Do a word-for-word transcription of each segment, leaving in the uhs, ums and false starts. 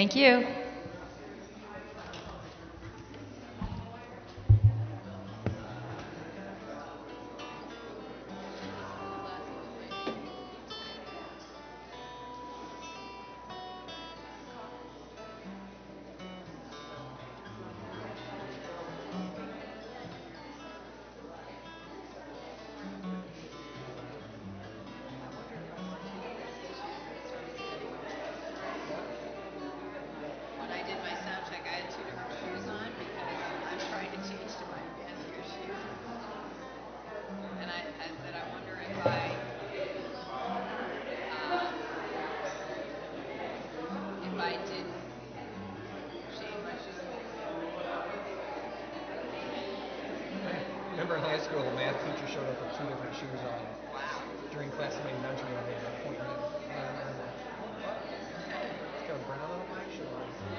Thank you. When I did my sound check, I had two different shoes on because I'm trying to change to my fancier shoes. And I, I said, I wonder if I, um, if I didn't change my shoes. Remember in high school, the math teacher showed up with two different shoes on Wow. during class meeting. Don't you remember that point? Yeah, I remember. What? It's got brown on my shoes.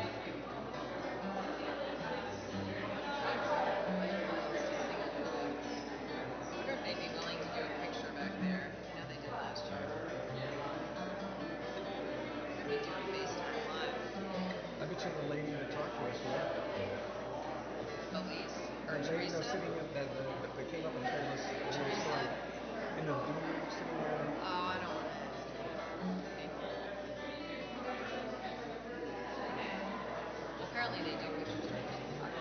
I wonder if they'd be willing to do a picture back there. I know they did last year. Maybe do a FaceTime live. I bet you the lady that talked to us would. Elise Or or lady, no, Teresa? sitting in, that, that, that came up and told us a little Teresa? story. In the booth, sitting there. Oh, I don't want to ask people. Well, apparently they do pictures there too.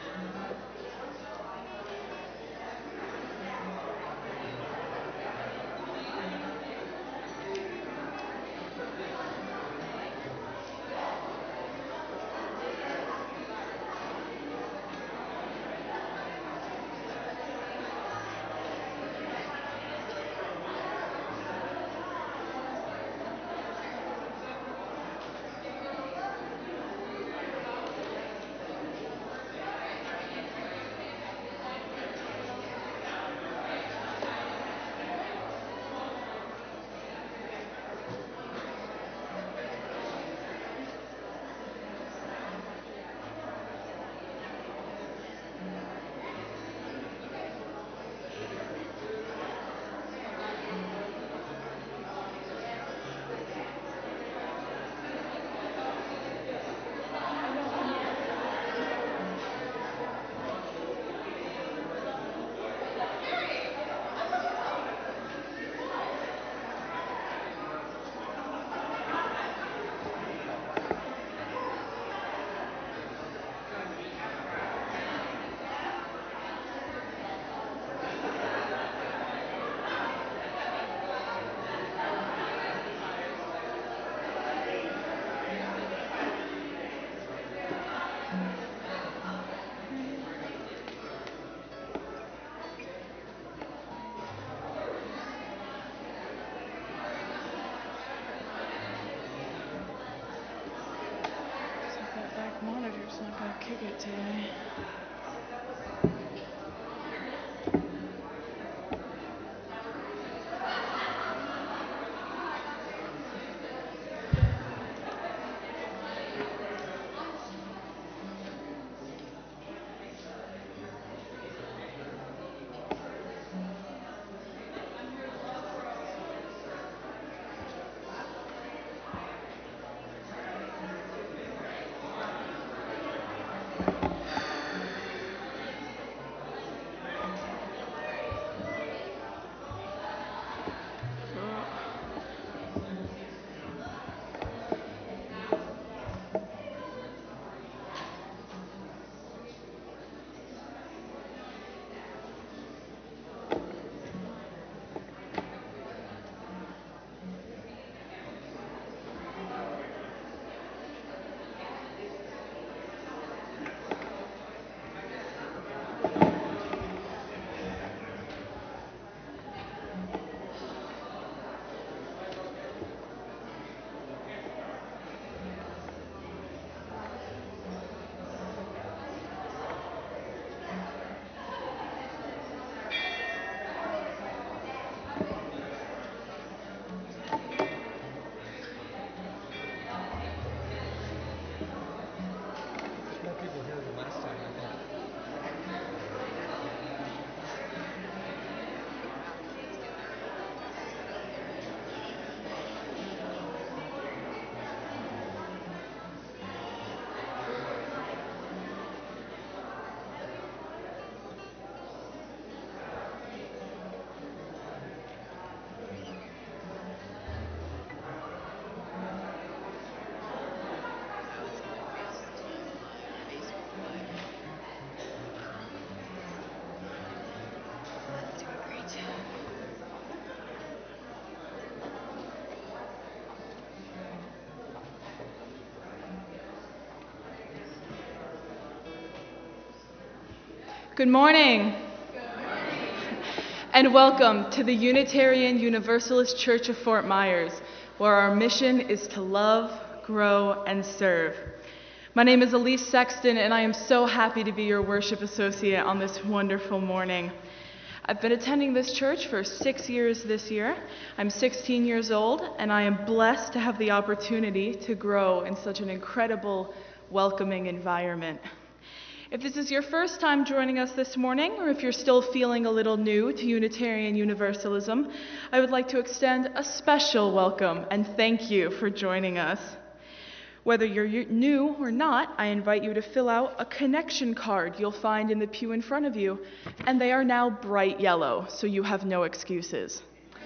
That back monitor's not gonna kick it today. Good morning. And welcome to the Unitarian Universalist Church of Fort Myers, where our mission is to love, grow, and serve. My name is Elise Sexton, and I am so happy to be your worship associate on this wonderful morning. I've been attending this church for six years this year. I'm sixteen years old, and I am blessed to have the opportunity to grow in such an incredible, welcoming environment. If this is your first time joining us this morning, or if you're still feeling a little new to Unitarian Universalism, I would like to extend a special welcome and thank you for joining us. Whether you're new or not, I invite you to fill out a connection card you'll find in the pew in front of you, and they are now bright yellow, so you have no excuses.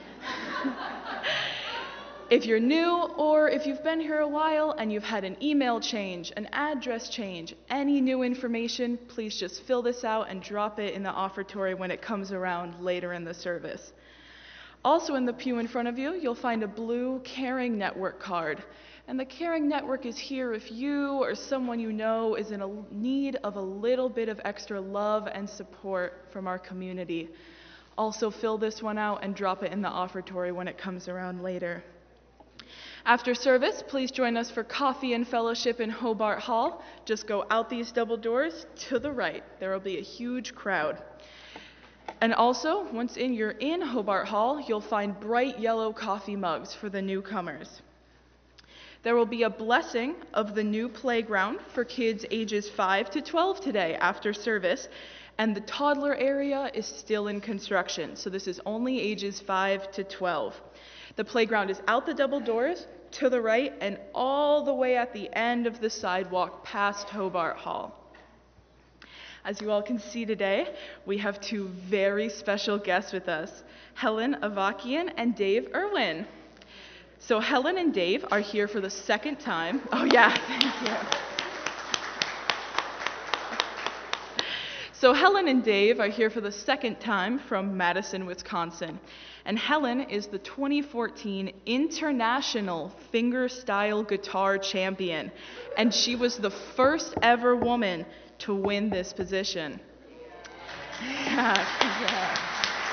If you're new, or if you've been here a while and you've had an email change, an address change, any new information, please just fill this out and drop it in the offertory when it comes around later in the service. Also in the pew in front of you, you'll find a blue Caring Network card. And the Caring Network is here if you or someone you know is in a need of a little bit of extra love and support from our community. Also fill this one out and drop it in the offertory when it comes around later. After service, please join us for coffee and fellowship in Hobart Hall. Just go out these double doors to the right. There will be a huge crowd. And also, once in you're in Hobart Hall, you'll find bright yellow coffee mugs for the newcomers. There will be a blessing of the new playground for kids ages five to twelve today after service, and the toddler area is still in construction, so this is only ages five to twelve. The playground is out the double doors, to the right, and all the way at the end of the sidewalk past Hobart Hall. As you all can see today, we have two very special guests with us, Helen Avakian and Dave Irwin. So Helen and Dave are here for the second time. Oh yeah, thank you. So Helen and Dave are here for the second time from Madison, Wisconsin. And Helen is the twenty fourteen International Fingerstyle Guitar Champion. And she was the first ever woman to win this position. Yeah, congrats.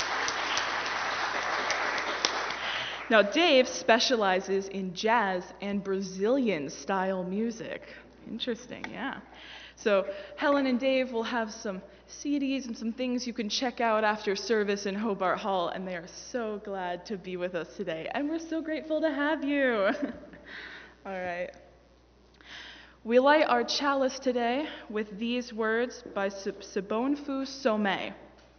Now, Dave specializes in jazz and Brazilian style music. Interesting, yeah. So Helen and Dave will have some C Ds and some things you can check out after service in Hobart Hall, and they are so glad to be with us today. And we're so grateful to have you. All right. We light our chalice today with these words by Sobonfu Somé.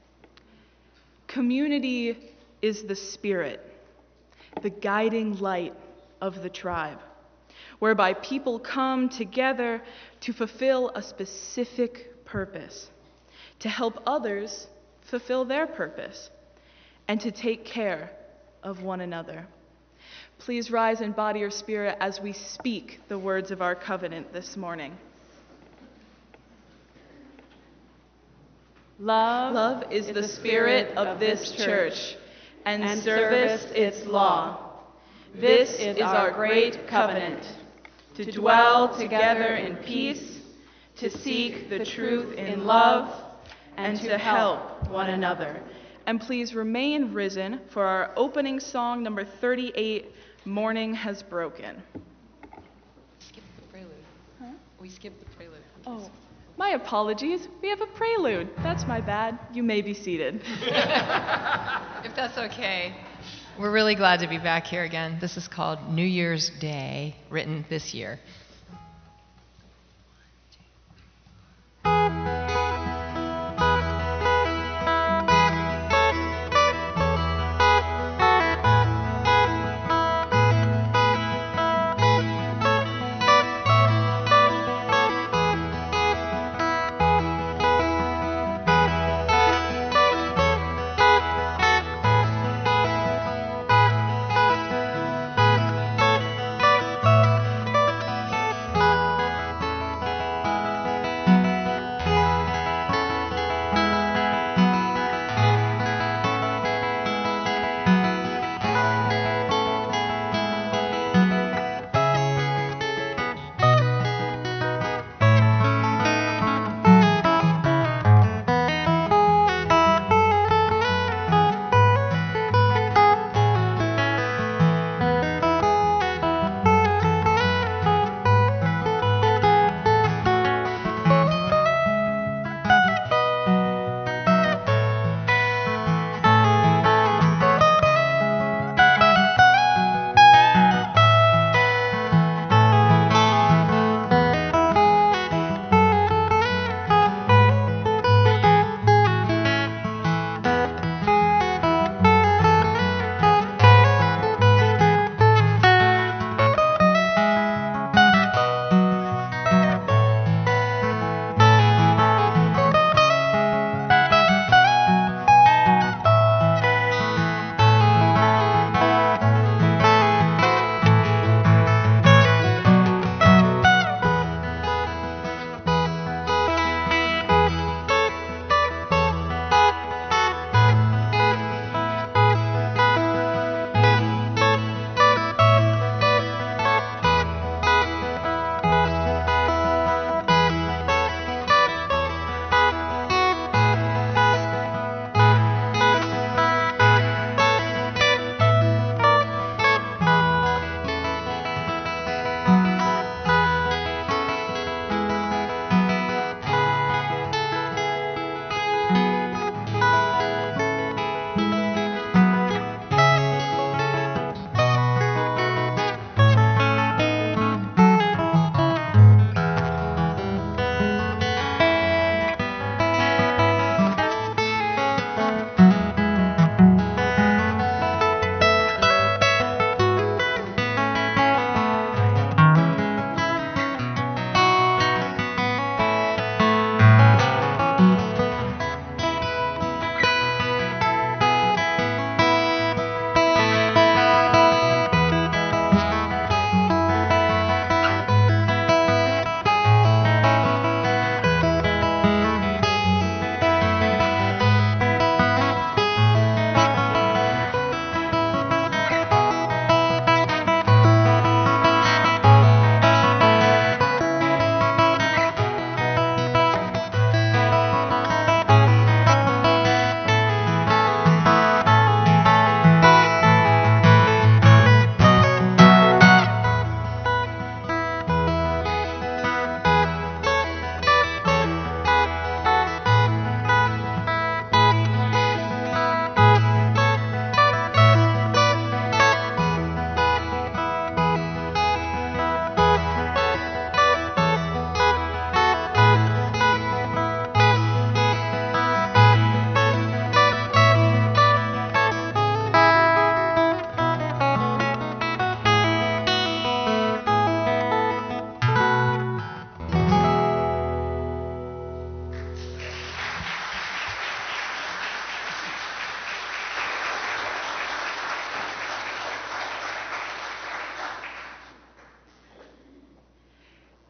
Community is the spirit, the guiding light of the tribe, whereby people come together to fulfill a specific purpose, to help others fulfill their purpose, and to take care of one another. Please rise in body or spirit as we speak the words of our covenant this morning. Love, Love is, is the spirit of this church, and, and service its law. This is our great covenant, to dwell together in peace, to seek the truth in love, and to help one another. And please remain risen for our opening song, number thirty-eight, Morning Has Broken. Skip the prelude. Huh? We skipped the prelude. Oh, my apologies. We have a prelude. That's my bad. You may be seated. If that's okay. We're really glad to be back here again. This is called New Year's Day, written this year.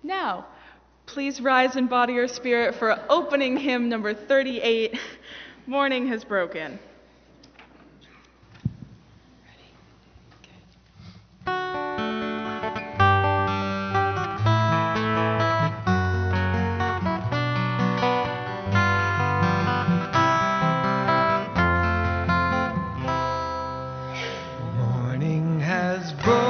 Now, please rise in body or spirit for opening hymn number thirty-eight, Morning Has Broken. Morning has broken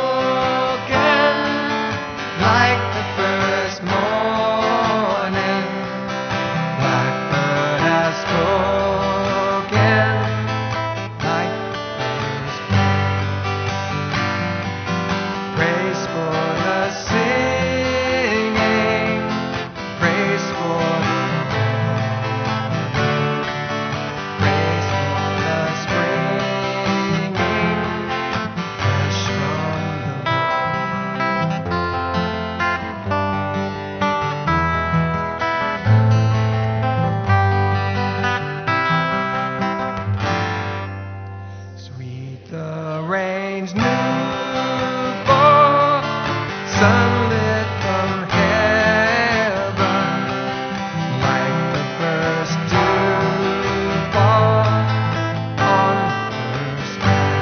like the first morning. Blackbird has spoken like the first bird. Praise for the singing, praise for the morning, praise for the springing fresh from the sweet the rain's new fall, sunlit from heaven, like the first dew fall on the first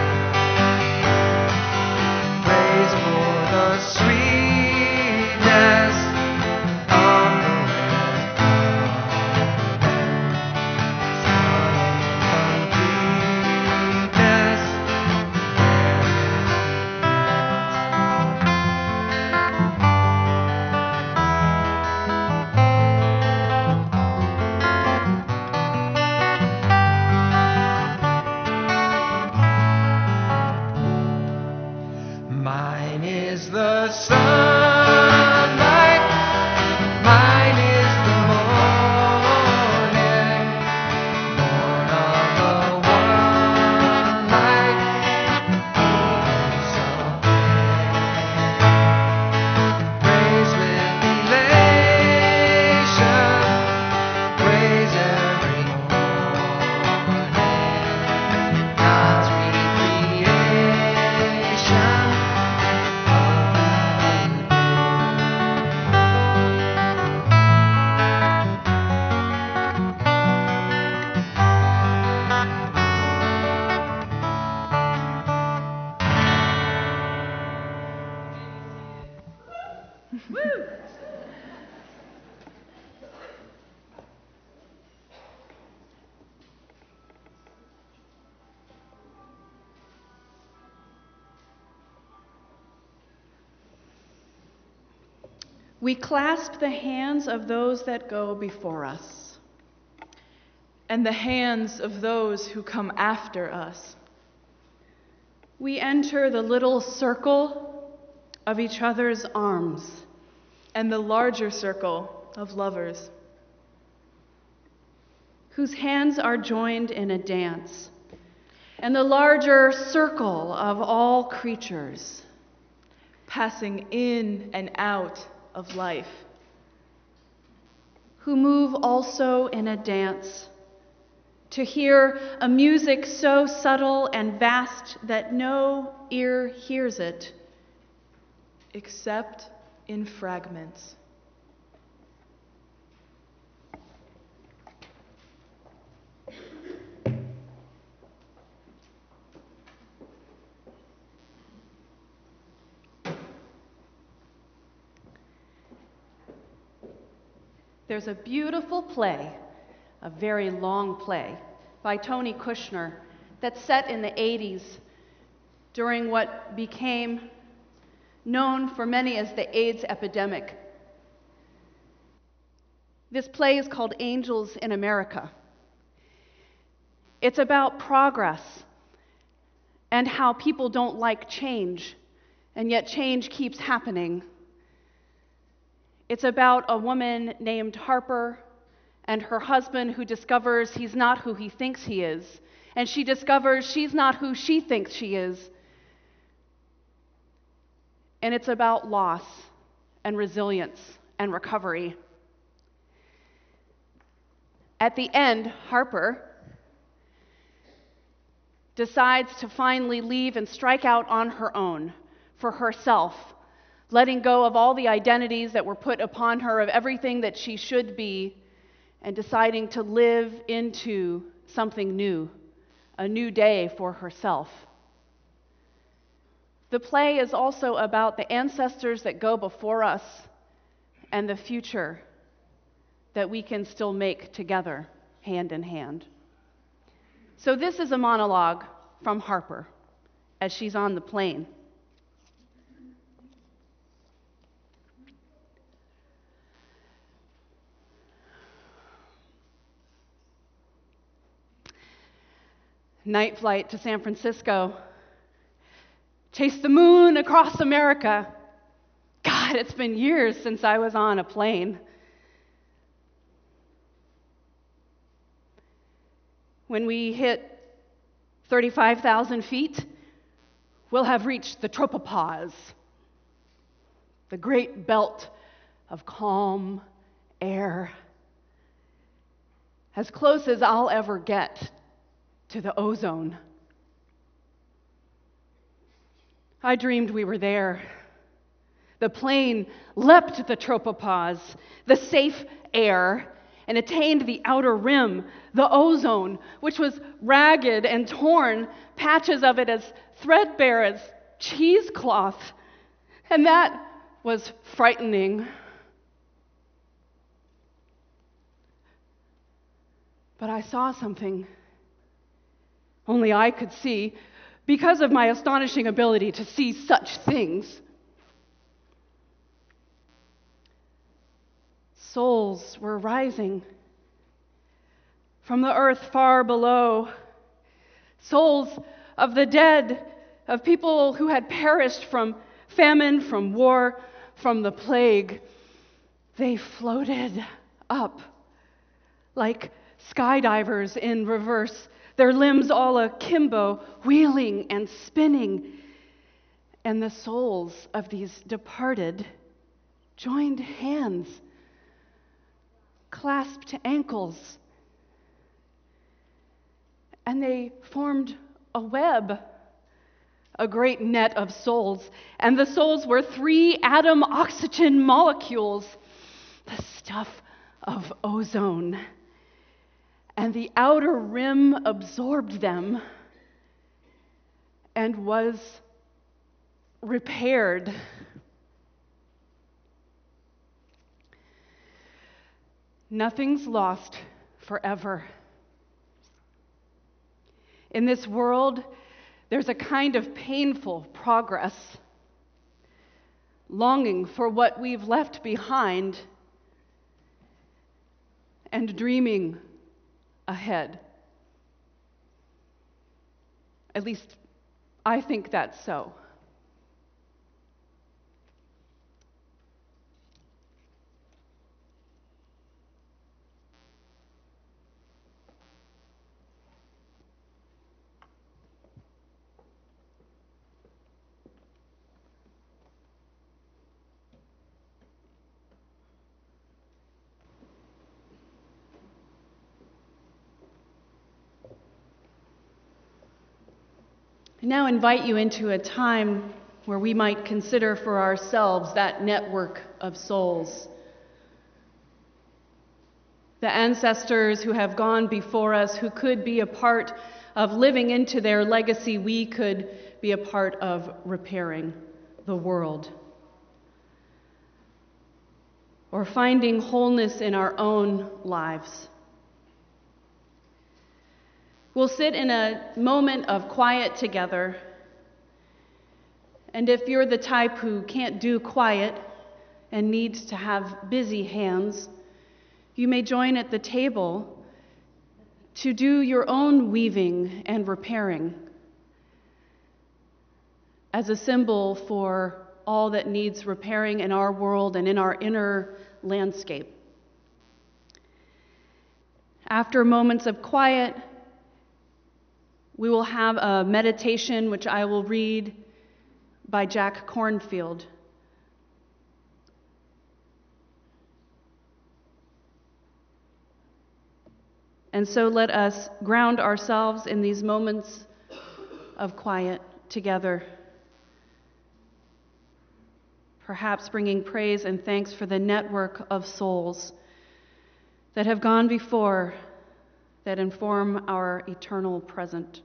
man. Praise for the sweetness of the wet garden, completeness Mine is the sunlight, mine is the morning, born of the one light, so praise with elation, praise every morning, God's recreation. We clasp the hands of those that go before us. And the hands of those who come after us. We enter the little circle of each other's arms. And the larger circle of lovers. Whose hands are joined in a dance. And the larger circle of all creatures. Passing in and out of life. Who move also in a dance. To hear a music so subtle and vast that no ear hears it. Except in fragments. There's a beautiful play, a very long play, by Tony Kushner that's set in the eighties during what became known for many as the AIDS epidemic. This play is called Angels in America. It's about progress and how people don't like change, and yet change keeps happening. It's about a woman named Harper and her husband who discovers he's not who he thinks he is, and she discovers she's not who she thinks she is. And it's about loss and resilience and recovery. At the end, Harper decides to finally leave and strike out on her own for herself, letting go of all the identities that were put upon her, of everything that she should be, and deciding to live into something new, a new day for herself. The play is also about the ancestors that go before us and the future that we can still make together, hand in hand. So this is a monologue from Harper as she's on the plane. Night flight to San Francisco. Chase the moon across America. God, it's been years since I was on a plane. When we hit thirty-five thousand feet, we'll have reached the tropopause, the great belt of calm air, as close as I'll ever get to the ozone. I dreamed we were there. The plane leapt the tropopause, the safe air, and attained the outer rim, the ozone, which was ragged and torn, patches of it as threadbare as cheesecloth. And that was frightening. But I saw something only I could see because of my astonishing ability to see such things. Souls were rising from the earth far below. Souls of the dead, of people who had perished from famine, from war, from the plague. They floated up like skydivers in reverse, their limbs all akimbo, wheeling and spinning. And the souls of these departed joined hands, clasped ankles, and they formed a web, a great net of souls. And the souls were three atom oxygen molecules, the stuff of ozone. And the outer rim absorbed them and was repaired. Nothing's lost forever. In this world, there's a kind of painful progress, longing for what we've left behind and dreaming ahead. At least, I think that's so. I now invite you into a time where we might consider for ourselves that network of souls. The ancestors who have gone before us, who could be a part of living into their legacy, we could be a part of repairing the world. Or finding wholeness in our own lives. We'll sit in a moment of quiet together, and if you're the type who can't do quiet and needs to have busy hands, you may join at the table to do your own weaving and repairing as a symbol for all that needs repairing in our world and in our inner landscape. After moments of quiet, we will have a meditation which I will read by Jack Kornfield. And so let us ground ourselves in these moments of quiet together. perhaps bringing praise and thanks for the network of souls that have gone before, that inform our eternal present.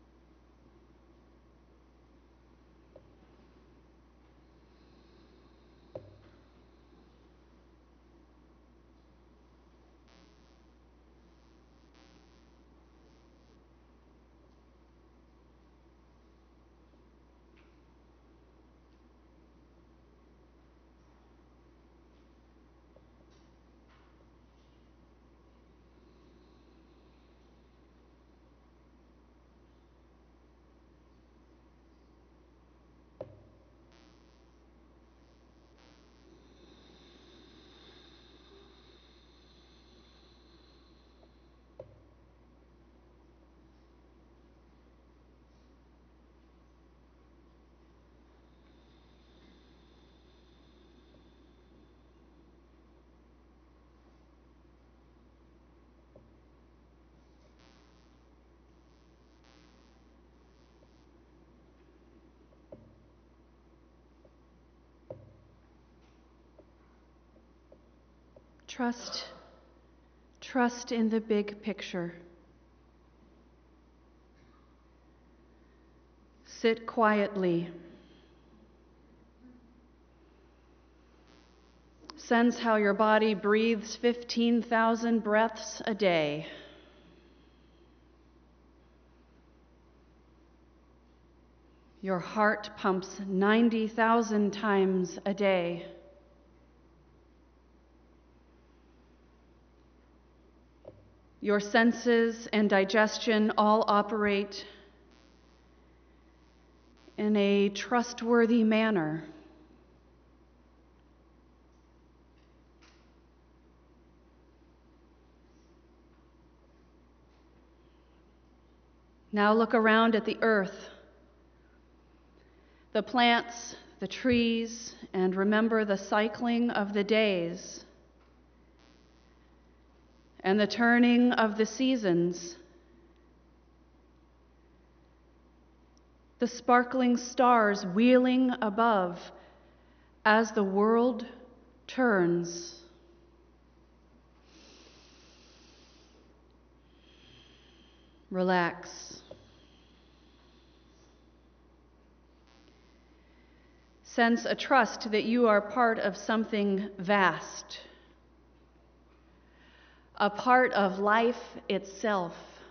Trust, trust in the big picture. Sit quietly. Sense how your body breathes fifteen thousand breaths a day. Your heart pumps ninety thousand times a day. Your senses and digestion all operate in a trustworthy manner. Now look around at the earth, the plants, the trees, and remember the cycling of the days and the turning of the seasons, the sparkling stars wheeling above as the world turns. Relax. Sense a trust that you are part of something vast, a part of life itself.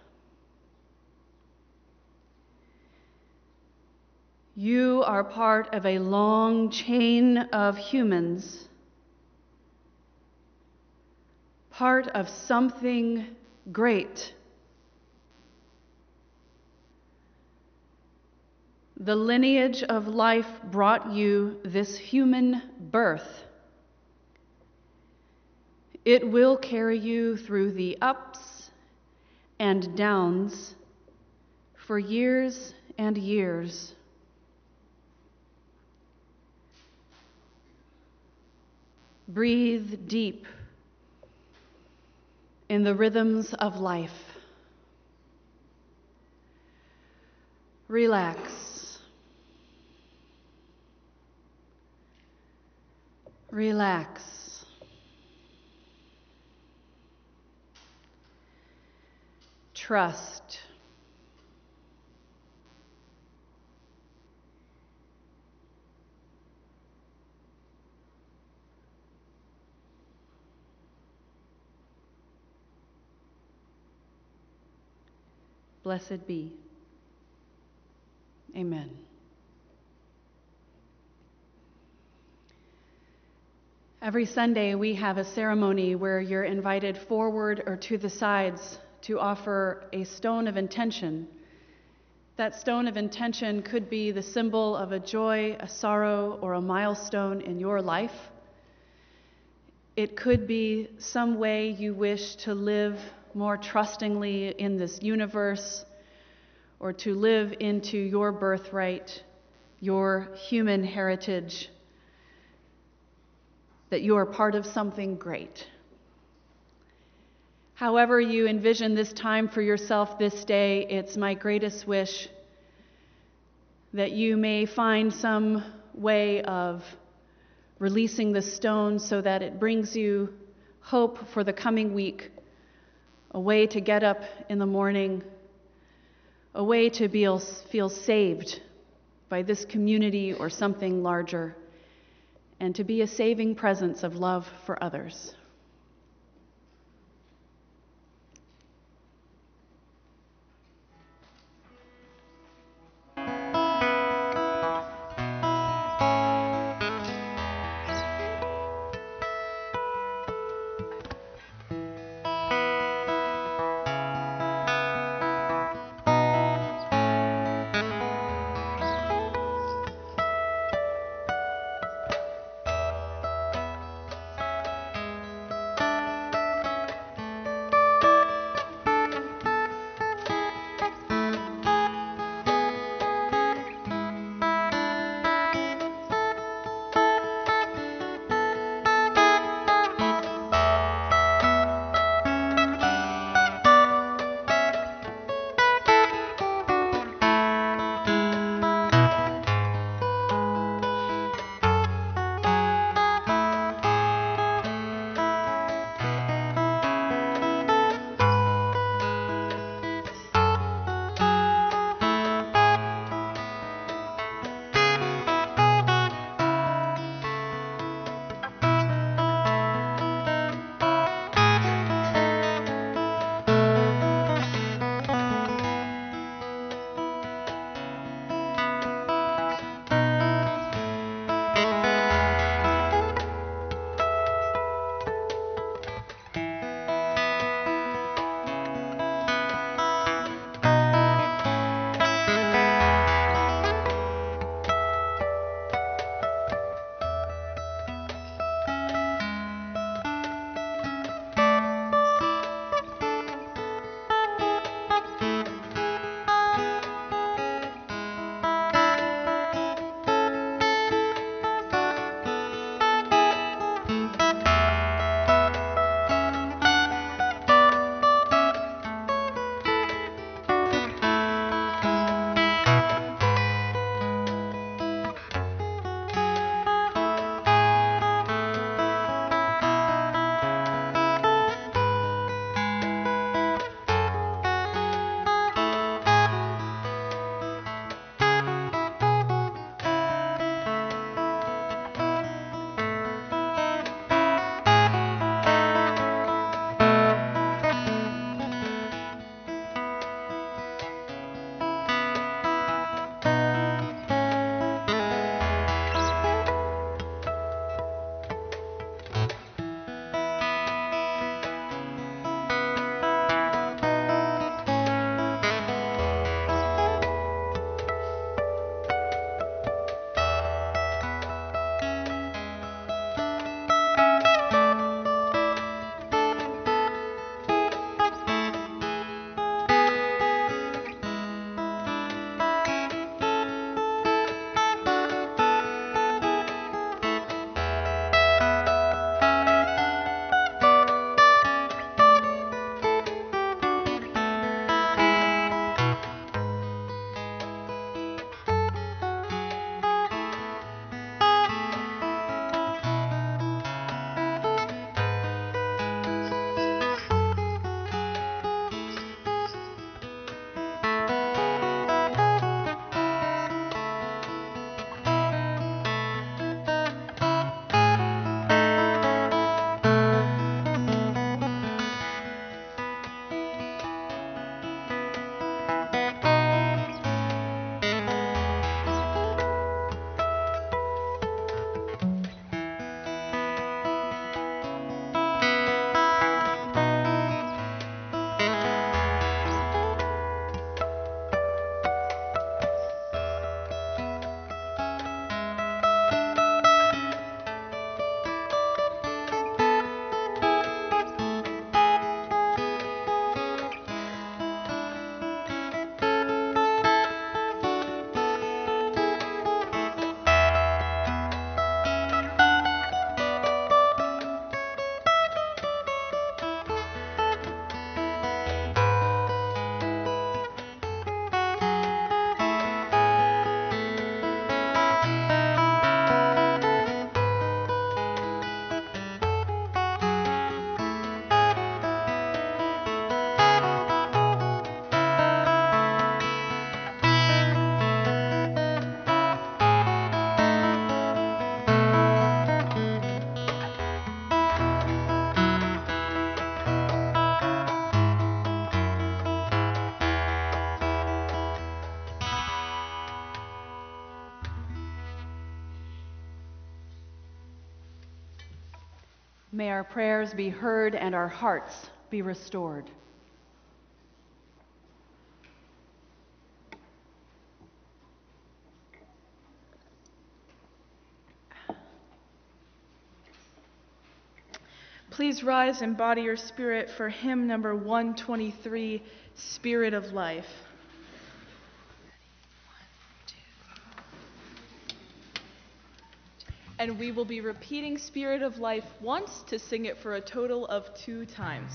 You are part of a long chain of humans, part of something great. The lineage of life brought you this human birth. It will carry you through the ups and downs for years and years. Breathe deep in the rhythms of life. Relax. Relax. Trust. Blessed be. Amen. Every Sunday we have a ceremony where you're invited forward or to the sides to offer a stone of intention. That stone of intention could be the symbol of a joy, a sorrow, or a milestone in your life. It could be some way you wish to live more trustingly in this universe, or to live into your birthright, your human heritage, that you are part of something great. However you envision this time for yourself this day, it's my greatest wish that you may find some way of releasing the stone so that it brings you hope for the coming week, a way to get up in the morning, a way to be, feel saved by this community or something larger, and to be a saving presence of love for others. May our prayers be heard and our hearts be restored. Please rise and body your spirit for hymn number one twenty-three, Spirit of Life. And we will be repeating Spirit of Life once to sing it for a total of two times.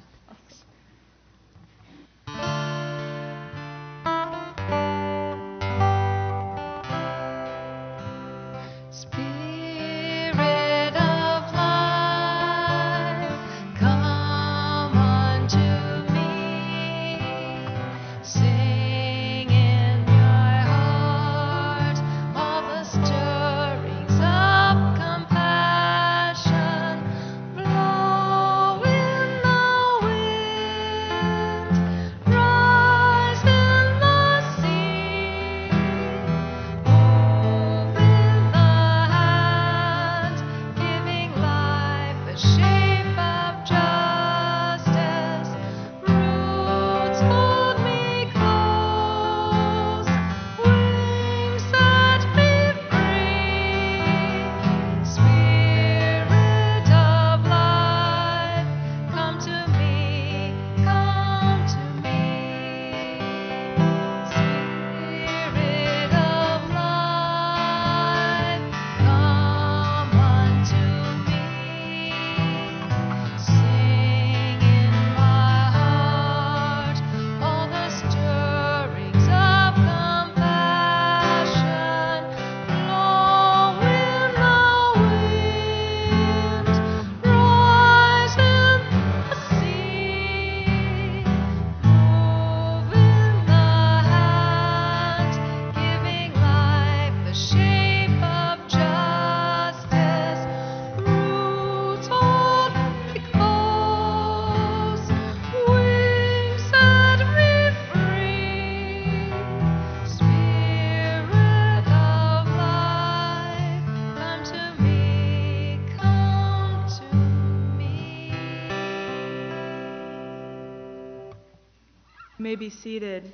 You may be seated.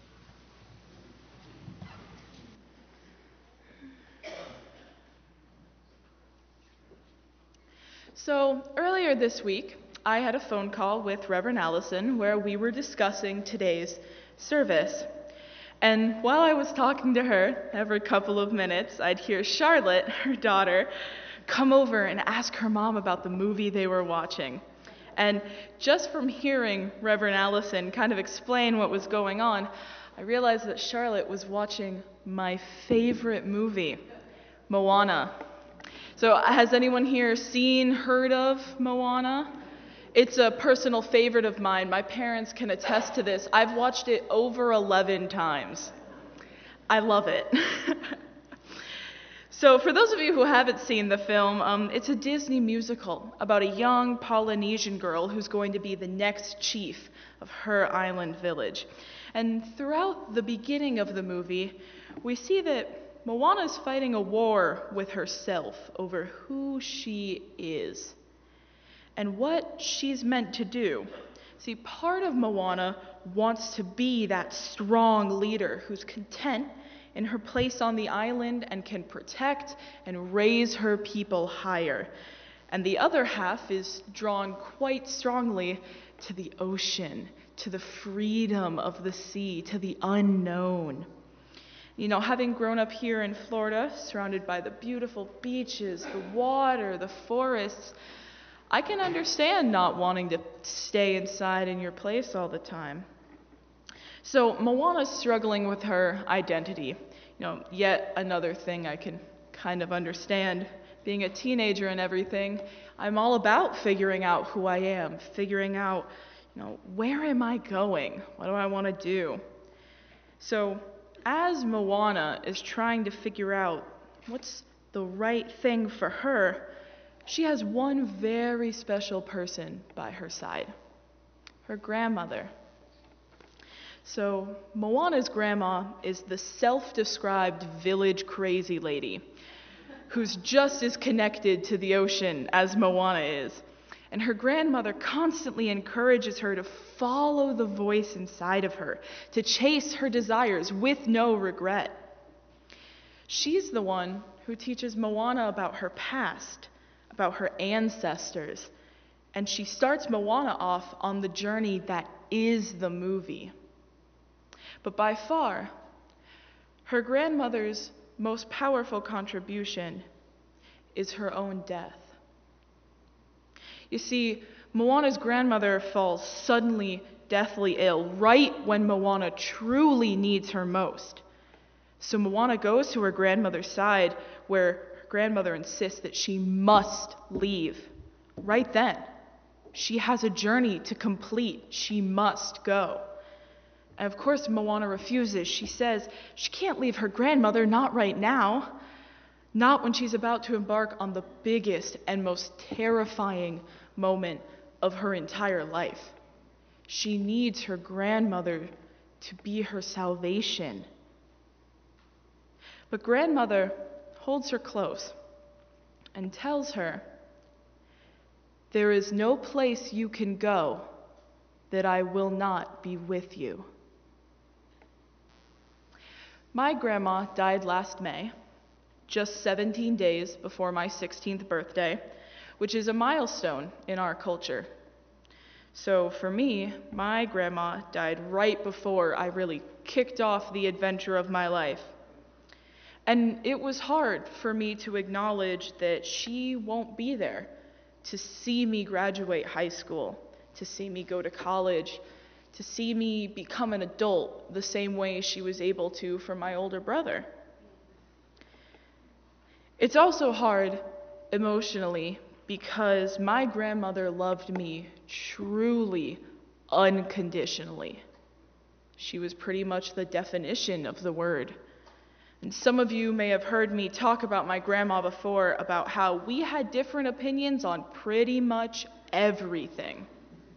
So earlier this week, I had a phone call with Reverend Allison where we were discussing today's service. And while I was talking to her, every couple of minutes, I'd hear Charlotte, her daughter, come over and ask her mom about the movie they were watching. And just from hearing Reverend Allison kind of explain what was going on, I realized that Charlotte was watching my favorite movie, Moana. So has anyone here seen, heard of Moana? It's a personal favorite of mine. My parents can attest to this. I've watched it over eleven times. I love it. So for those of you who haven't seen the film, um, it's a Disney musical about a young Polynesian girl who's going to be the next chief of her island village. And throughout the beginning of the movie, we see that Moana's fighting a war with herself over who she is and what she's meant to do. See, part of Moana wants to be that strong leader who's content in her place on the island and can protect and raise her people higher. And the other half is drawn quite strongly to the ocean, to the freedom of the sea, to the unknown. You know, having grown up here in Florida, surrounded by the beautiful beaches, the water, the forests, I can understand not wanting to stay inside in your place all the time. So Moana's struggling with her identity. You know, yet another thing I can kind of understand. Being a teenager and everything, I'm all about figuring out who I am, figuring out, you know, where am I going? What do I want to do? So as Moana is trying to figure out what's the right thing for her, she has one very special person by her side, her grandmother. So Moana's grandma is the self-described village crazy lady who's just as connected to the ocean as Moana is. And her grandmother constantly encourages her to follow the voice inside of her, to chase her desires with no regret. She's the one who teaches Moana about her past, about her ancestors, and she starts Moana off on the journey that is the movie. But by far, her grandmother's most powerful contribution is her own death. You see, Moana's grandmother falls suddenly deathly ill right when Moana truly needs her most. So Moana goes to her grandmother's side, where her grandmother insists that she must leave. Right then, she has a journey to complete. She must go. And of course, Moana refuses. She says she can't leave her grandmother, not right now. Not when she's about to embark on the biggest and most terrifying moment of her entire life. She needs her grandmother to be her salvation. But grandmother holds her close and tells her, "There is no place you can go that I will not be with you." My grandma died last May, just seventeen days before my sixteenth birthday, which is a milestone in our culture. So for me, my grandma died right before I really kicked off the adventure of my life. And it was hard for me to acknowledge that she won't be there to see me graduate high school, to see me go to college, to see me become an adult the same way she was able to for my older brother. It's also hard emotionally because my grandmother loved me truly unconditionally. She was pretty much the definition of the word. And some of you may have heard me talk about my grandma before, about how we had different opinions on pretty much everything.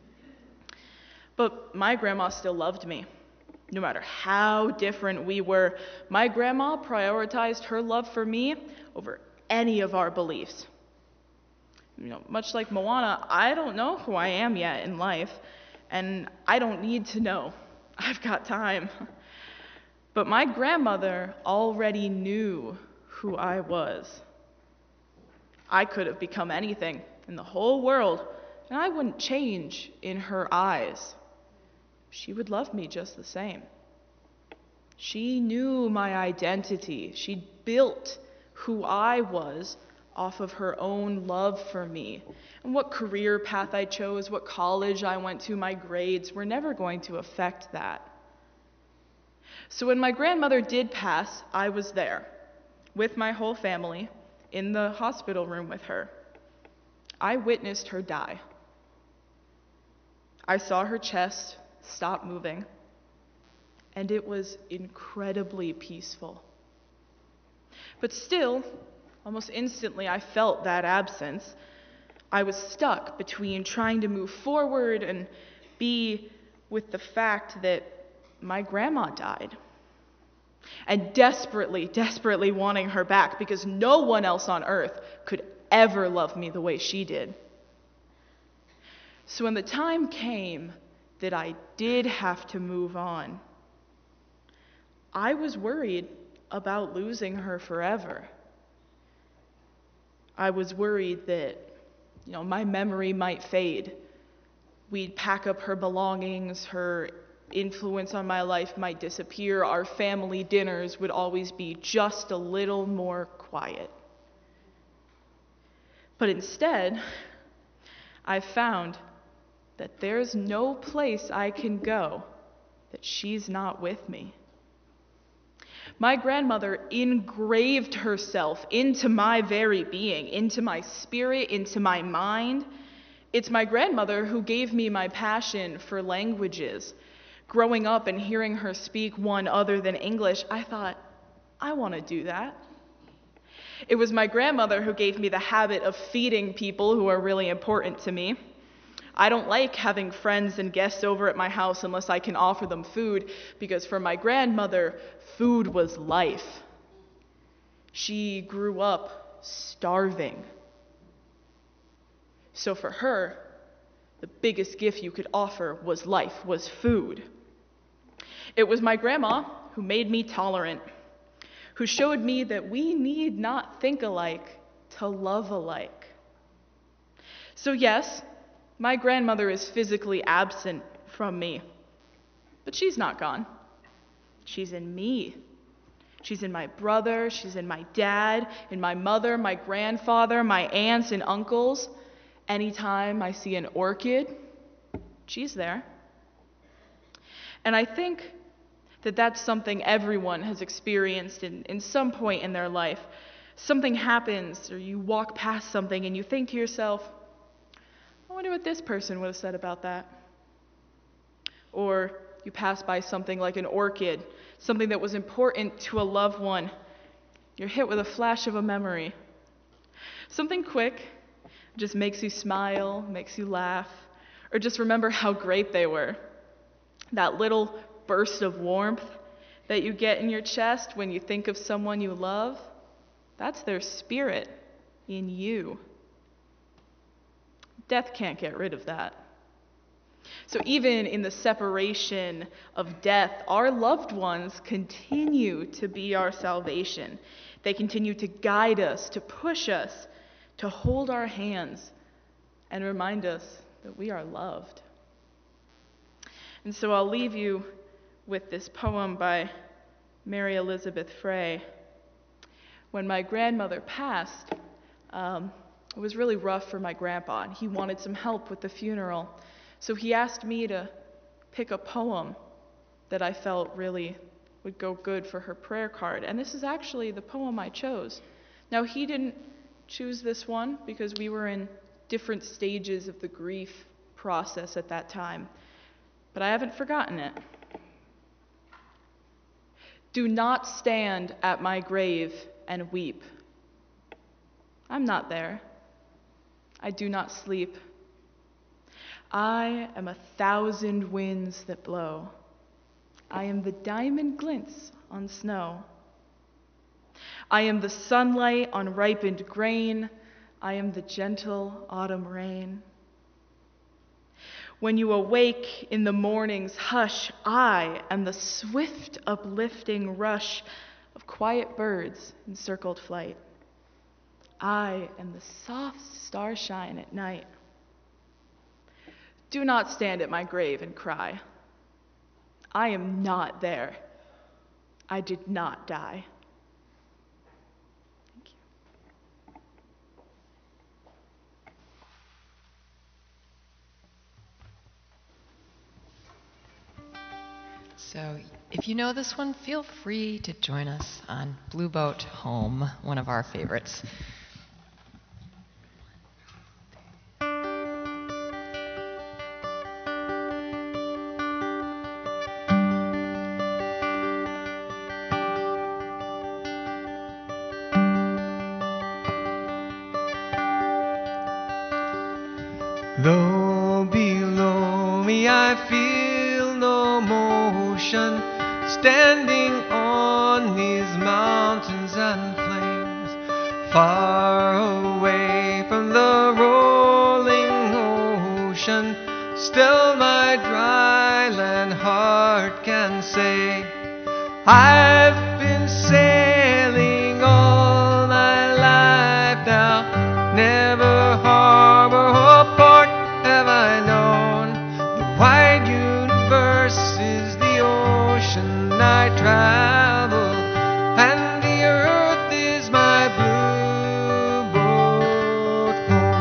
But my grandma still loved me. No matter how different we were, my grandma prioritized her love for me over any of our beliefs. You know, much like Moana, I don't know who I am yet in life, and I don't need to know. I've got time. But my grandmother already knew who I was. I could have become anything in the whole world, and I wouldn't change in her eyes. She would love me just the same. She knew my identity. She built who I was off of her own love for me. And what career path I chose, what college I went to, my grades were never going to affect that. So when my grandmother did pass, I was there with my whole family in the hospital room with her. I witnessed her die. I saw her chest stop moving, and it was incredibly peaceful. But still, almost instantly, I felt that absence. I was stuck between trying to move forward and be with the fact that my grandma died, and desperately, desperately wanting her back because no one else on earth could ever love me the way she did. So when the time came that I did have to move on, I was worried about losing her forever. I was worried that, you know, my memory might fade. We'd pack up her belongings, her influence on my life might disappear, our family dinners would always be just a little more quiet. But instead, I found that there's no place I can go that she's not with me. My grandmother engraved herself into my very being, into my spirit, into my mind. It's my grandmother who gave me my passion for languages. Growing up and hearing her speak one other than English, I thought, I want to do that. It was my grandmother who gave me the habit of feeding people who are really important to me. I don't like having friends and guests over at my house unless I can offer them food, because for my grandmother, food was life. She grew up starving. So for her, the biggest gift you could offer was life, was food. It was my grandma who made me tolerant, who showed me that we need not think alike to love alike. So yes, my grandmother is physically absent from me, but she's not gone. She's in me. She's in my brother, she's in my dad, in my mother, my grandfather, my aunts and uncles. Anytime I see an orchid, she's there. And I think that that's something everyone has experienced in, in some point in their life. Something happens, or you walk past something and you think to yourself, I wonder what this person would have said about that. Or you pass by something like an orchid, something that was important to a loved one. You're hit with a flash of a memory. Something quick just makes you smile, makes you laugh, or just remember how great they were. That little burst of warmth that you get in your chest when you think of someone you love, that's their spirit in you. Death can't get rid of that. So even in the separation of death, our loved ones continue to be our salvation. They continue to guide us, to push us, to hold our hands, and remind us that we are loved. And so I'll leave you with this poem by Mary Elizabeth Frey. When my grandmother passed, um, it was really rough for my grandpa, and he wanted some help with the funeral. So he asked me to pick a poem that I felt really would go good for her prayer card. And this is actually the poem I chose. Now, he didn't choose this one because we were in different stages of the grief process at that time. But I haven't forgotten it. Do not stand at my grave and weep. I'm not there. I do not sleep. I am a thousand winds that blow. I am the diamond glints on snow. I am the sunlight on ripened grain. I am the gentle autumn rain. When you awake in the morning's hush, I am the swift uplifting rush of quiet birds in circled flight. I am the soft starshine at night. Do not stand at my grave and cry. I am not there. I did not die. Thank you. So if you know this one, feel free to join us on Blue Boat Home, one of our favorites. Though below me I feel no motion, standing on these mountains and plains, far away from the rolling ocean, still my dry land heart can say, I've been sailing all my life now, never harbor or port have I known. The wide universe is the ocean I travel, and the earth is my blue boat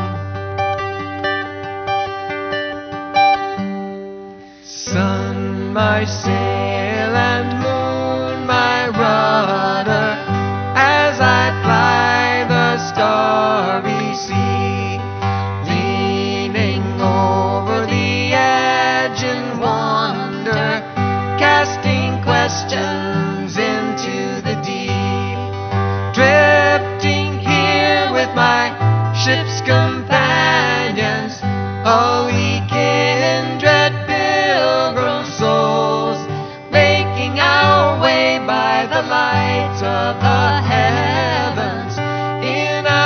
home. Sun, my sail, and moon, my rudder, as I fly the starry sea, leaning over the edge in wonder, casting questions into the deep, drifting here with my ship's companions, all we kindred pilgrim souls, making our way by the light of the heavens in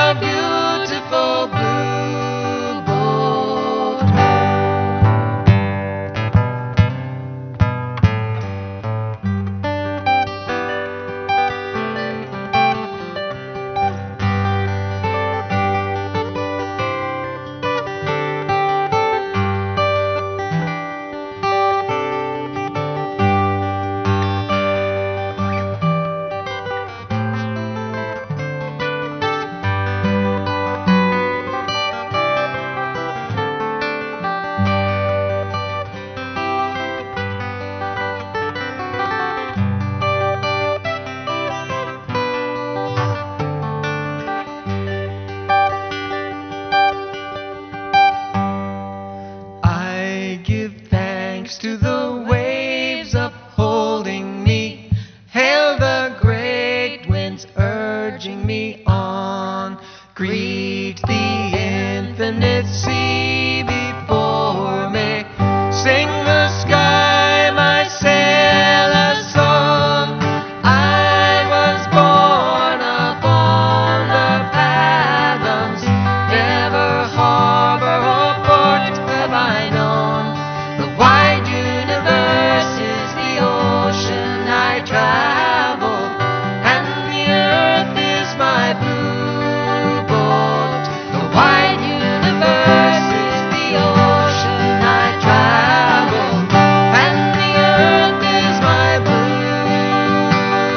urging me on. Greet the infinite sea before me. Sing the sky my sailor song. I was born upon the fathoms. Never harbor or port have I known. The wide universe is the ocean I travel, and the earth is my blue boat. The wide universe is the ocean I travel, and the earth is my blue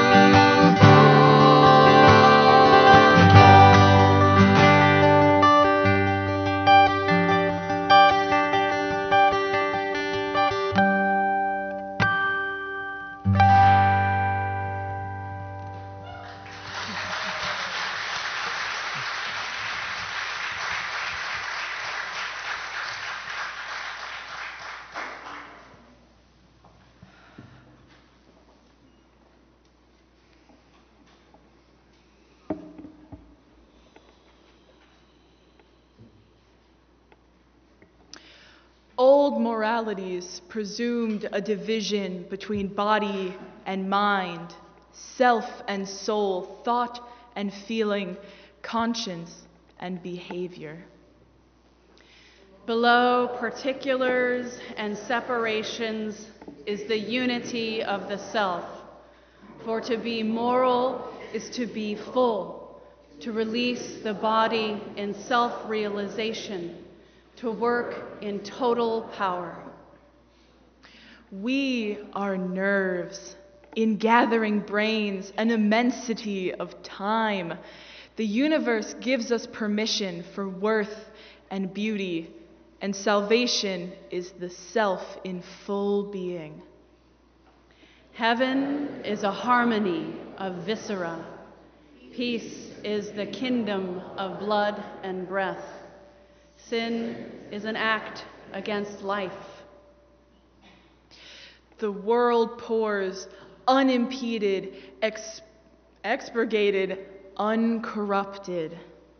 Old moralities presumed a division between body and mind, self and soul, thought and feeling, conscience and behavior. Below particulars and separations is the unity of the self. For to be moral is to be full, to release the body in self-realization, to work in total power. We are nerves in gathering brains, an immensity of time. The universe gives us permission for worth and beauty, and salvation is the self in full being. Heaven is a harmony of viscera. Peace is the kingdom of blood and breath. Sin is an act against life. The world pours unimpeded, ex- expurgated, uncorrupted.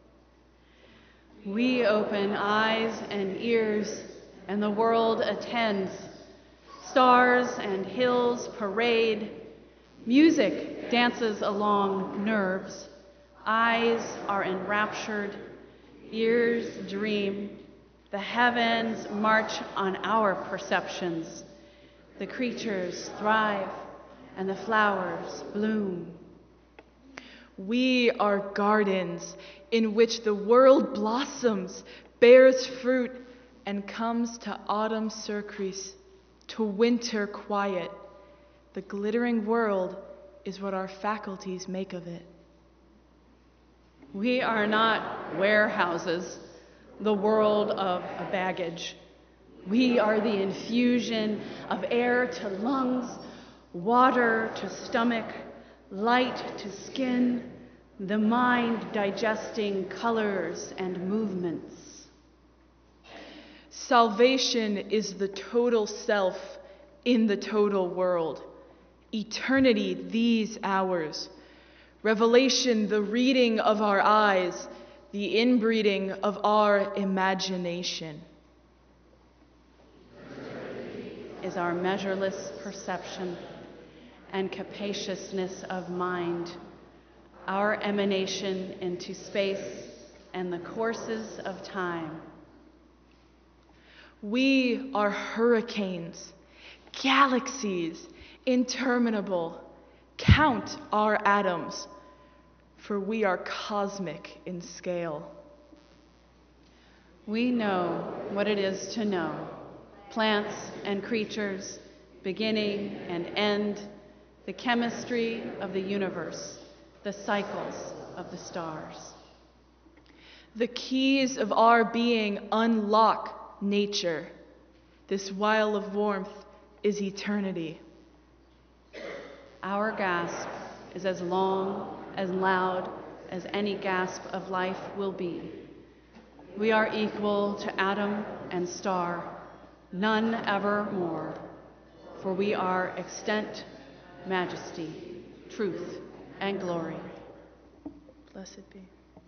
We open eyes and ears, and the world attends. Stars and hills parade. Music dances along nerves. Eyes are enraptured. Ears dream. The heavens march on our perceptions. The creatures thrive, and the flowers bloom. We are gardens in which the world blossoms, bears fruit, and comes to autumn surcease, to winter quiet. The glittering world is what our faculties make of it. We are not warehouses, the world of baggage. We are the infusion of air to lungs, water to stomach, light to skin, the mind digesting colors and movements. Salvation is the total self in the total world. Eternity, these hours. Revelation, the reading of our eyes, the inbreeding of our imagination. Is our measureless perception and capaciousness of mind, our emanation into space and the courses of time. We are hurricanes, galaxies, interminable. Count our atoms, for we are cosmic in scale. We know what it is to know. Plants and creatures, beginning and end, the chemistry of the universe, the cycles of the stars. The keys of our being unlock nature. This while of warmth is eternity. Our gasp is as long, as loud as any gasp of life will be. We are equal to atom and star, none ever more, for we are extent, majesty, truth, and glory. Blessed be.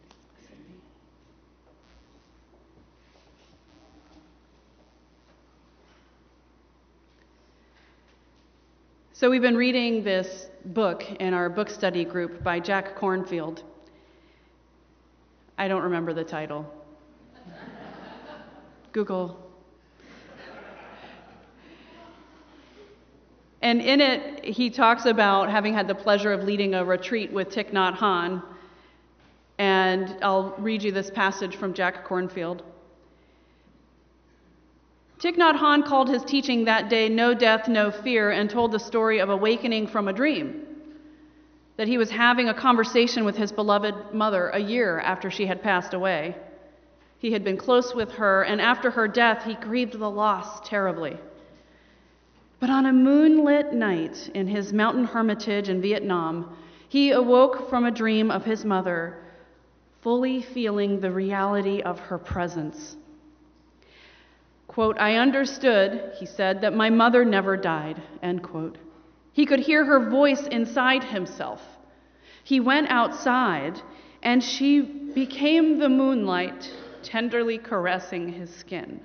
So we've been reading this book in our book study group by Jack Kornfield. I don't remember the title. Google. And in it, he talks about having had the pleasure of leading a retreat with Thich Nhat Hanh. And I'll read you this passage from Jack Kornfield. Thich Nhat Hanh called his teaching that day "No Death, No Fear," and told the story of awakening from a dream, that he was having a conversation with his beloved mother a year after she had passed away. He had been close with her, and after her death, he grieved the loss terribly. But on a moonlit night in his mountain hermitage in Vietnam, he awoke from a dream of his mother, fully feeling the reality of her presence. Quote, "I understood," he said, "that my mother never died," end quote. He could hear her voice inside himself. He went outside, and she became the moonlight, tenderly caressing his skin.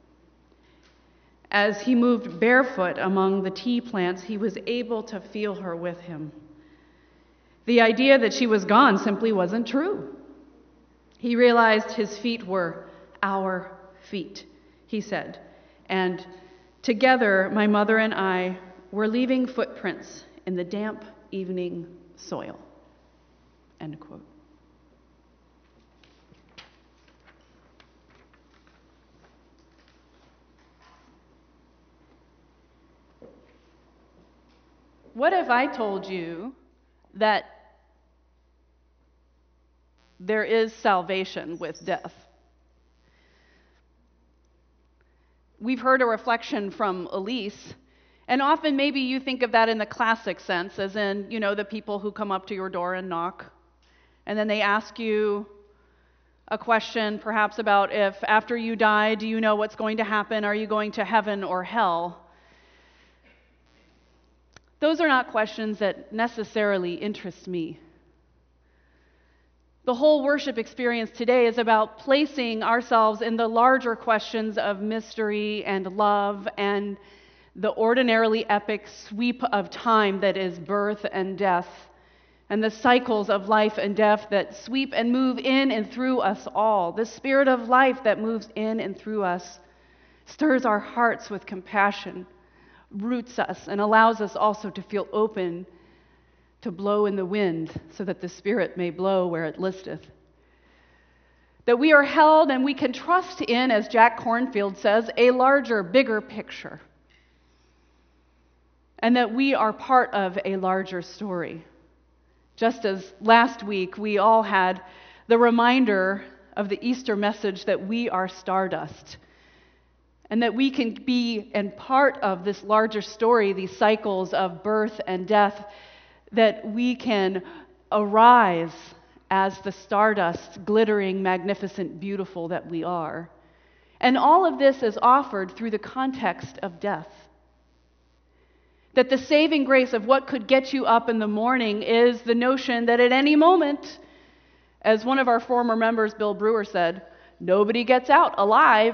As he moved barefoot among the tea plants, he was able to feel her with him. The idea that she was gone simply wasn't true. He realized his feet were our feet, he said, and together my mother and I were leaving footprints in the damp evening soil, end quote. What if I told you that there is salvation with death? We've heard a reflection from Elise, and often maybe you think of that in the classic sense, as in, you know, the people who come up to your door and knock, and then they ask you a question perhaps about if after you die, do you know what's going to happen? Are you going to heaven or hell? Those are not questions that necessarily interest me. The whole worship experience today is about placing ourselves in the larger questions of mystery and love and the ordinarily epic sweep of time that is birth and death, and the cycles of life and death that sweep and move in and through us all. The spirit of life that moves in and through us stirs our hearts with compassion, roots us, and allows us also to feel open to blow in the wind so that the Spirit may blow where it listeth. That we are held and we can trust in, as Jack Kornfield says, a larger, bigger picture. And that we are part of a larger story. Just as last week we all had the reminder of the Easter message that we are stardust. And that we can be and part of this larger story, these cycles of birth and death, that we can arise as the stardust, glittering, magnificent, beautiful that we are. And all of this is offered through the context of death. That the saving grace of what could get you up in the morning is the notion that at any moment, as one of our former members, Bill Brewer, said, nobody gets out alive.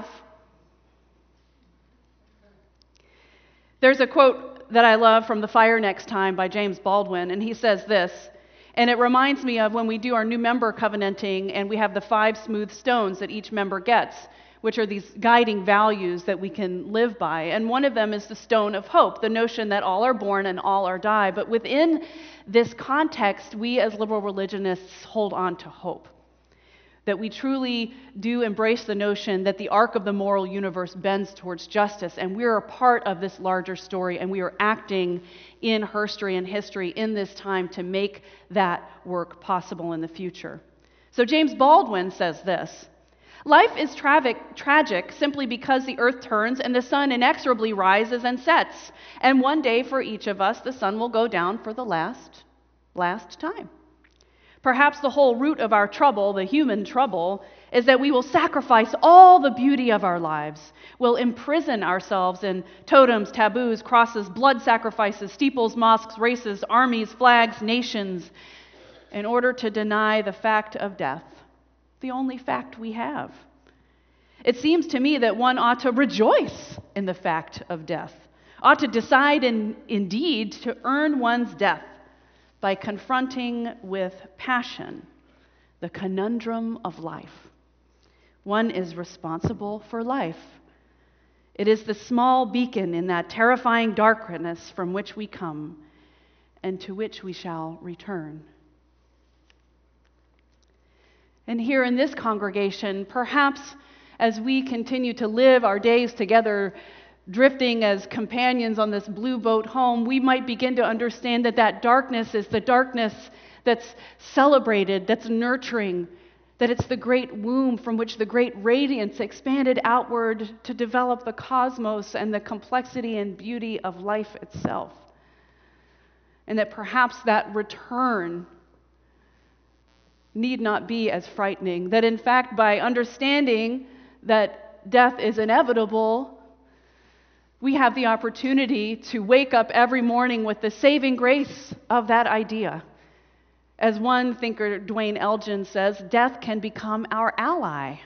There's a quote that I love from The Fire Next Time by James Baldwin, and he says this, and it reminds me of when we do our new member covenanting and we have the five smooth stones that each member gets, which are these guiding values that we can live by. And one of them is the stone of hope, the notion that all are born and all are die. But within this context, we as liberal religionists hold on to hope. That we truly do embrace the notion that the arc of the moral universe bends towards justice, and we are a part of this larger story, and we are acting in herstory and history in this time to make that work possible in the future. So James Baldwin says this, life is tragic, tragic simply because the earth turns and the sun inexorably rises and sets, and one day for each of us the sun will go down for the last, last time. Perhaps the whole root of our trouble, the human trouble, is that we will sacrifice all the beauty of our lives. We'll imprison ourselves in totems, taboos, crosses, blood sacrifices, steeples, mosques, races, armies, flags, nations. in order to deny the fact of death, the only fact we have. It seems to me that one ought to rejoice in the fact of death, ought to decide in, indeed to earn one's death by confronting with passion the conundrum of life. One is responsible for life. It is the small beacon in that terrifying darkness from which we come and to which we shall return. And here in this congregation, perhaps as we continue to live our days together, drifting as companions on this blue boat home, we might begin to understand that that darkness is the darkness that's celebrated, that's nurturing, that it's the great womb from which the great radiance expanded outward to develop the cosmos and the complexity and beauty of life itself. And that perhaps that return need not be as frightening, that in fact by understanding that death is inevitable, we have the opportunity to wake up every morning with the saving grace of that idea. As one thinker, Dwayne Elgin, says, death can become our ally.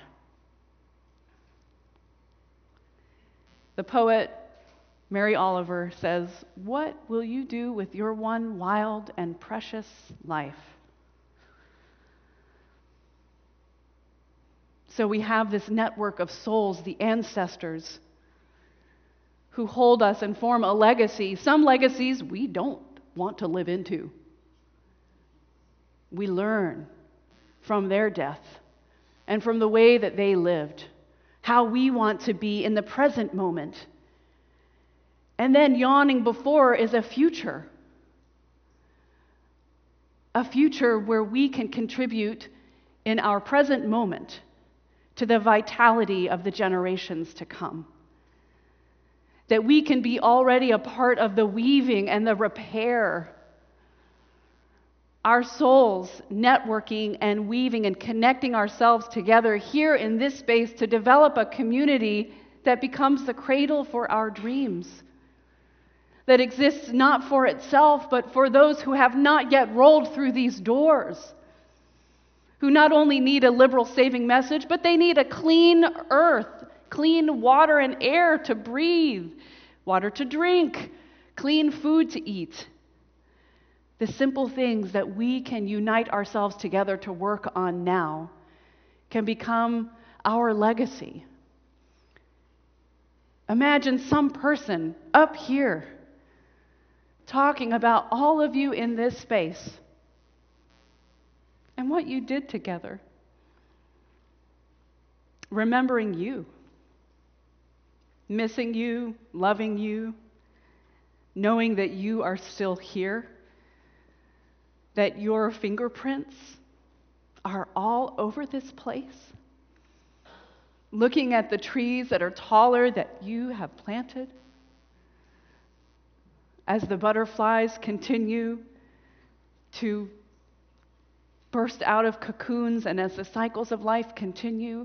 The poet Mary Oliver says, "What will you do with your one wild and precious life?" So we have this network of souls, the ancestors, who hold us and form a legacy. Some legacies we don't want to live into. We learn from their death and from the way that they lived, how we want to be in the present moment. And then yawning before is a future. A future where we can contribute in our present moment to the vitality of the generations to come. That we can be already a part of the weaving and the repair. Our souls networking and weaving and connecting ourselves together here in this space to develop a community that becomes the cradle for our dreams. That exists not for itself, but for those who have not yet rolled through these doors. Who not only need a liberal saving message, but they need a clean earth, clean water and air to breathe, water to drink, clean food to eat. The simple things that we can unite ourselves together to work on now can become our legacy. Imagine some person up here talking about all of you in this space and what you did together. Remembering you, missing you, loving you, knowing that you are still here, that your fingerprints are all over this place, looking at the trees that are taller that you have planted, as the butterflies continue to burst out of cocoons and as the cycles of life continue,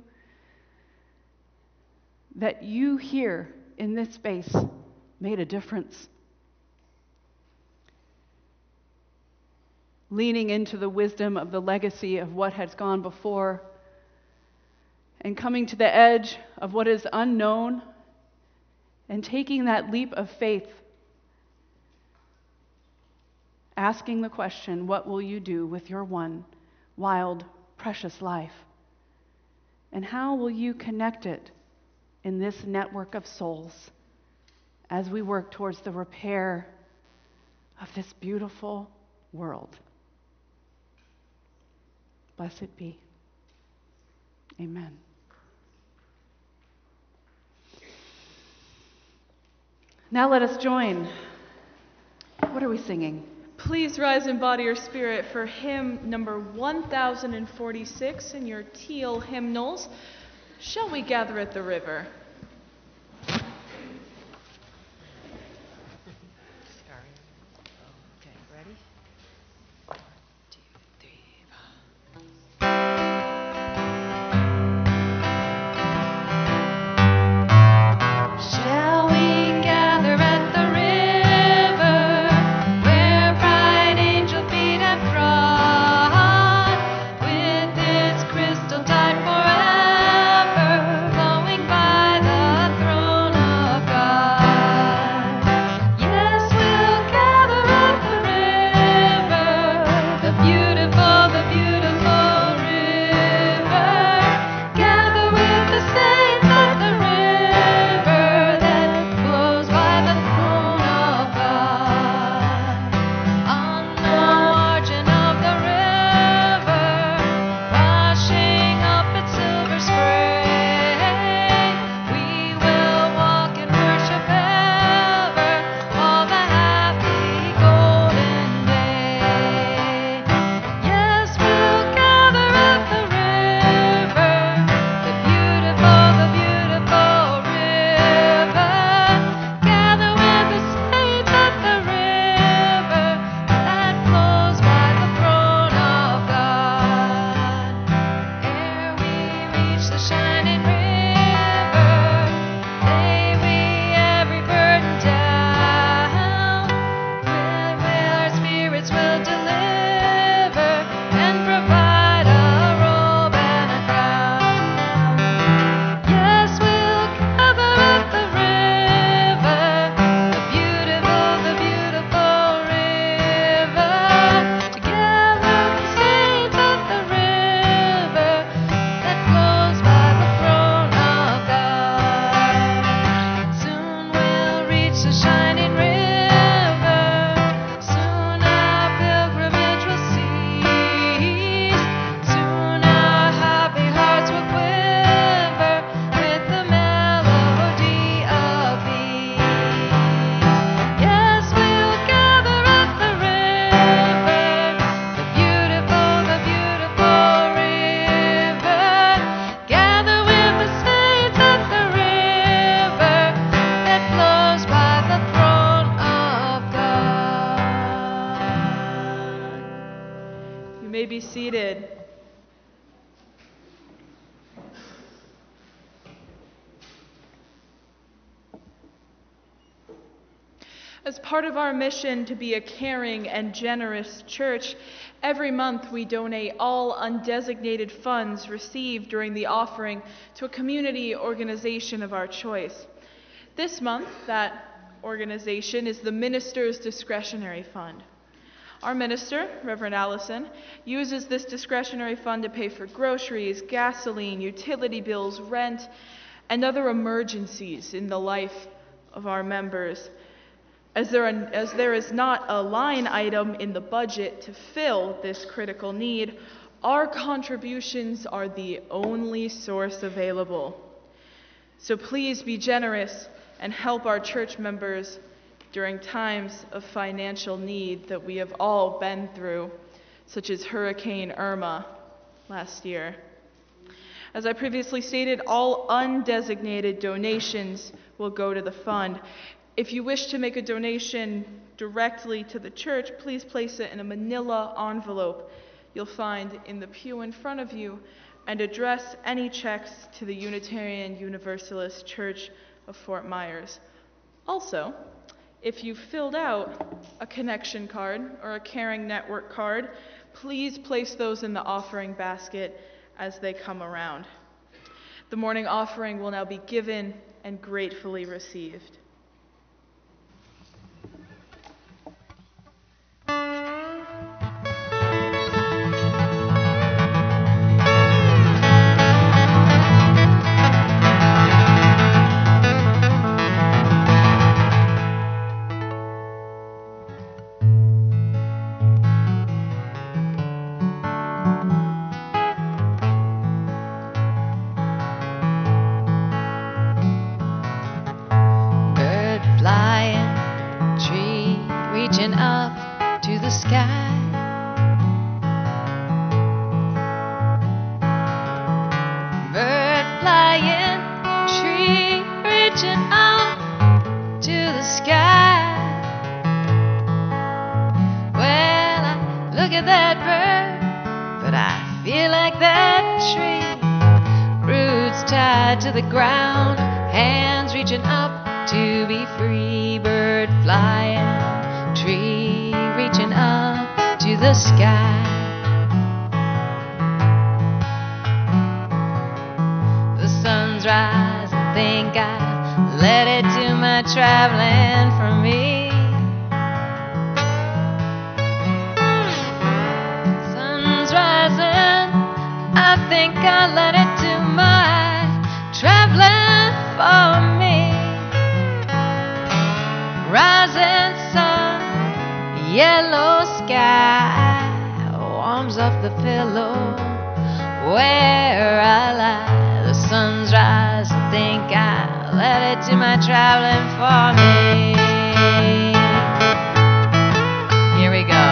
that you here in this space made a difference. Leaning into the wisdom of the legacy of what has gone before and coming to the edge of what is unknown and taking that leap of faith, asking the question, what will you do with your one wild, precious life? And how will you connect it in this network of souls as we work towards the repair of this beautiful world? Blessed be. Amen. Now let us join. What are we singing? Please rise in body or spirit for hymn number one thousand forty-six in your teal hymnals. Shall we gather at the river? Angel feet have trod. As part of our mission to be a caring and generous church, every month we donate all undesignated funds received during the offering to a community organization of our choice. This month, that organization is the Minister's Discretionary Fund. Our minister, Reverend Allison, uses this discretionary fund to pay for groceries, gasoline, utility bills, rent, and other emergencies in the life of our members. As there, are, as there is not a line item in the budget to fill this critical need, our contributions are the only source available. So please be generous and help our church members during times of financial need that we have all been through, such as Hurricane Irma last year. As I previously stated, all undesignated donations will go to the fund. If you wish to make a donation directly to the church, please place it in a manila envelope you'll find in the pew in front of you, and address any checks to the Unitarian Universalist Church of Fort Myers. Also, if you filled out a connection card or a Caring Network card, please place those in the offering basket as they come around. The morning offering will now be given and gratefully received. To the ground, hands reaching up to be free, bird flying, tree reaching up to the sky. The sun's rising, think I let it do my traveling for me. Sun's rising, I think I let it do my traveling for me. Rising sun, yellow sky warms up the pillow where I lie. The sun's rising, think I let it do my traveling for me. Here we go.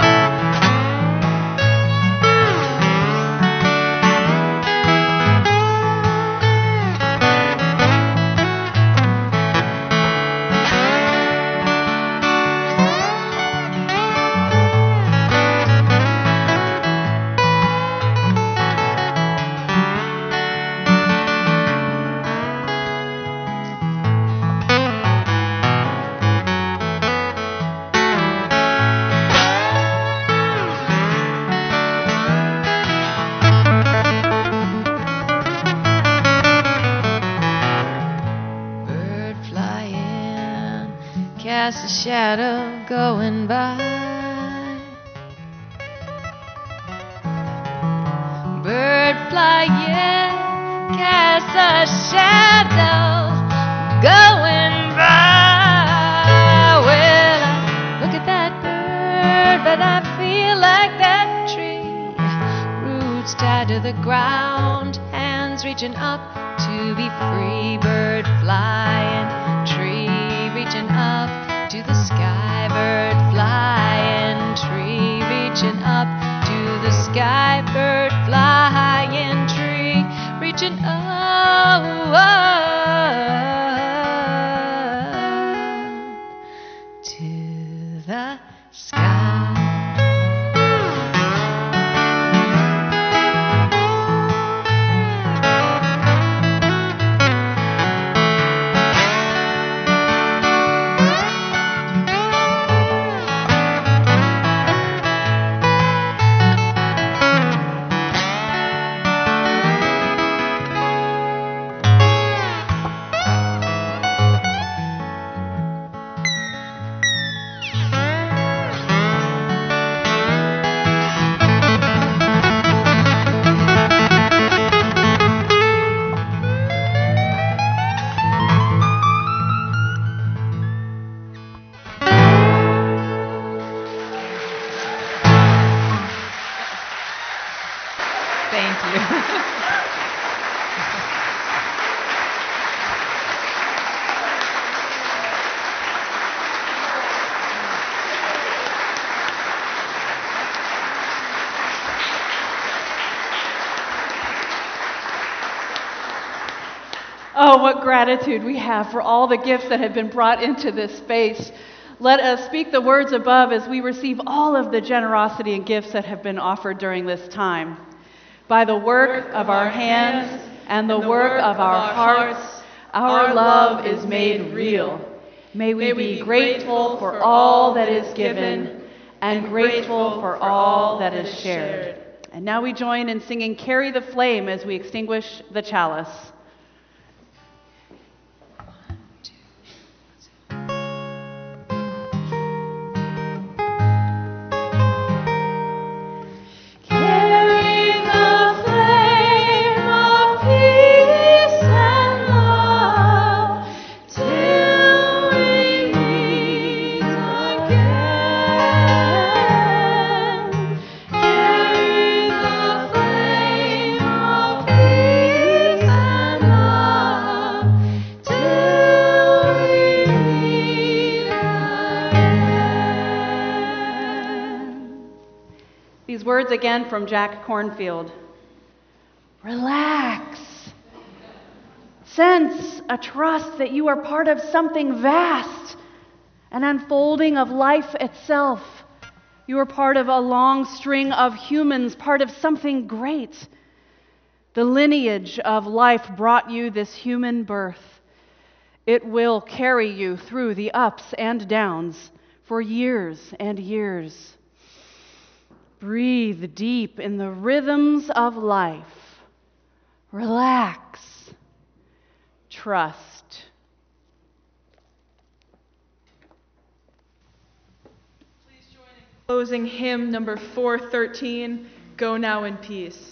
Cast a shadow going by. Bird flying, cast a shadow going by. Well, I look at that bird, but I feel like that tree. Roots tied to the ground, hands reaching up to be free. Bird flying, tree reaching up to the sky. Bird flying, tree reaching up to the sky. Bird flying, tree reaching up to the sky. Oh, what gratitude we have for all the gifts that have been brought into this space. Let us speak the words above as we receive all of the generosity and gifts that have been offered during this time. By the work of our hands and the work of our hearts, our love is made real. May we be grateful for all that is given and grateful for all that is shared. And now we join in singing Carry the Flame as we extinguish the chalice. Words again from Jack Cornfield. Relax. Sense a trust that you are part of something vast, an unfolding of life itself. You are part of a long string of humans, part of something great. The lineage of life brought you this human birth. It will carry you through the ups and downs for years and years. Breathe deep in the rhythms of life. Relax. Trust. Please join in closing hymn number four thirteen, Go Now in Peace.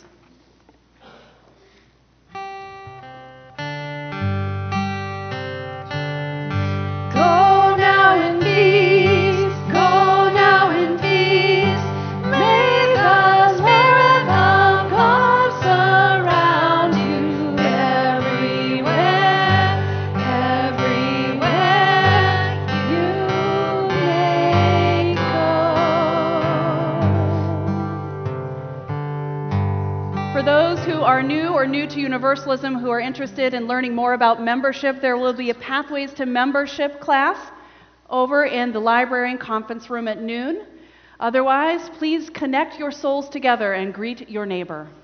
New to Universalism who are interested in learning more about membership, there will be a Pathways to Membership class over in the library and conference room at noon. Otherwise, please connect your souls together and greet your neighbor.